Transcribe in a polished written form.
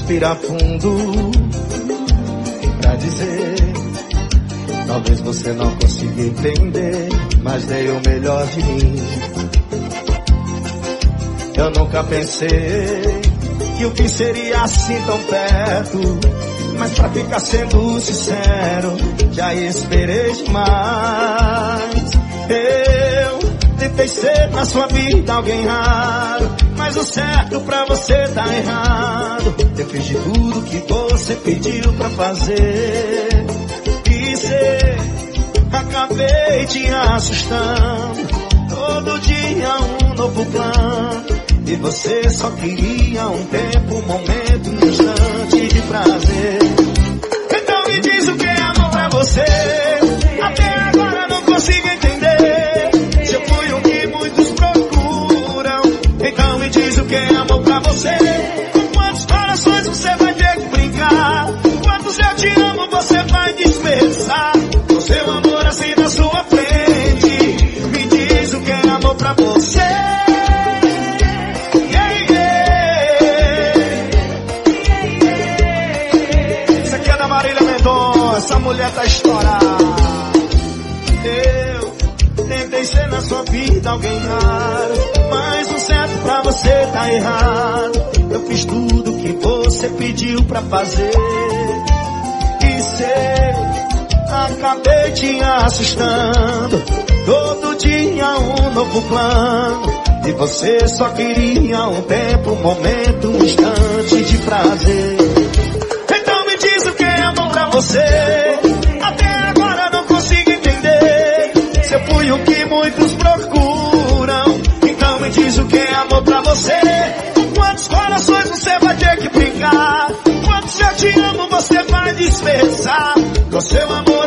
respirar fundo pra dizer: talvez você não consiga entender, mas dei o melhor de mim. Eu nunca pensei que o fim seria assim tão perto, mas pra ficar sendo sincero, já esperei demais. Eu tentei ser na sua vida alguém raro, mas o certo pra você tá errado. Eu fiz de tudo que você pediu pra fazer, e cê, acabei te assustando. Todo dia um novo plano, e você só queria um tempo, um momento, um instante de prazer. Então me diz o que é amor pra você. Até agora não consigo entender se eu fui o que muitos procuram. Então me diz o que é amor pra você. Com quantos corações você vai ter que brincar? Quantos eu te amo você vai desperdiçar? Com seu amor assim na sua frente, me diz o que é amor pra você. Essa mulher tá estourada. Eu tentei ser na sua vida alguém raro, mas o certo pra você tá errado. Eu fiz tudo que você pediu pra fazer, e cê, acabei te assustando. Todo dia um novo plano, e você só queria um tempo, um momento, um instante de prazer. Então me diz o que é amor pra você. Até agora não consigo entender se eu fui o que muitos procuram. Então me diz o que é amor pra você. Com quantos corações você vai ter que brincar? Quantos eu te amo você vai desperdiçar? Com seu amor